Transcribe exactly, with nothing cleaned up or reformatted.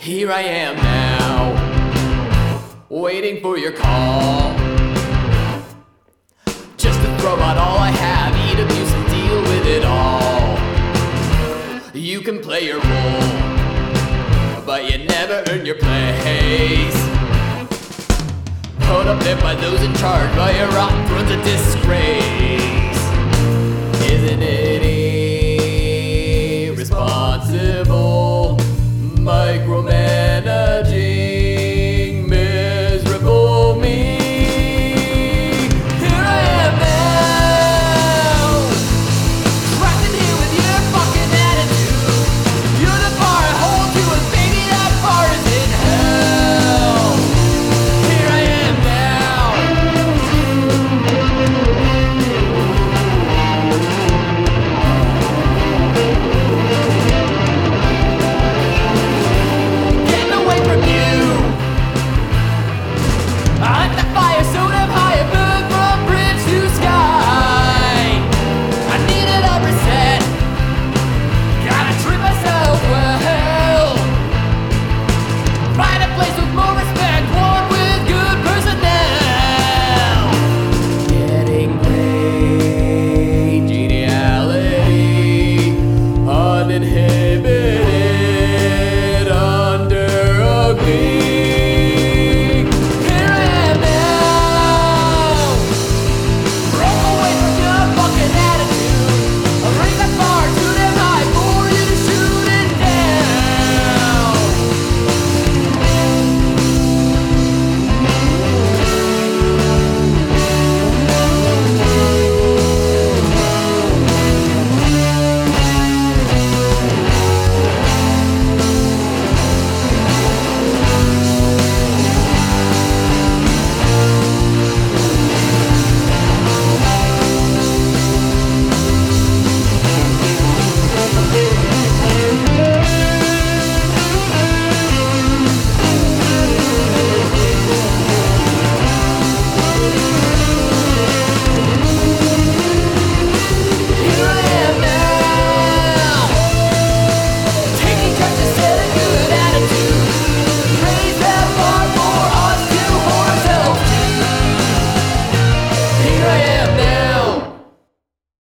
Here I am now, waiting for your call, just to throw out all I have, eat abuse and deal with it all. You can play your role, but you never earn your place. Put up there by those in charge, while your rotten throne's a disgrace.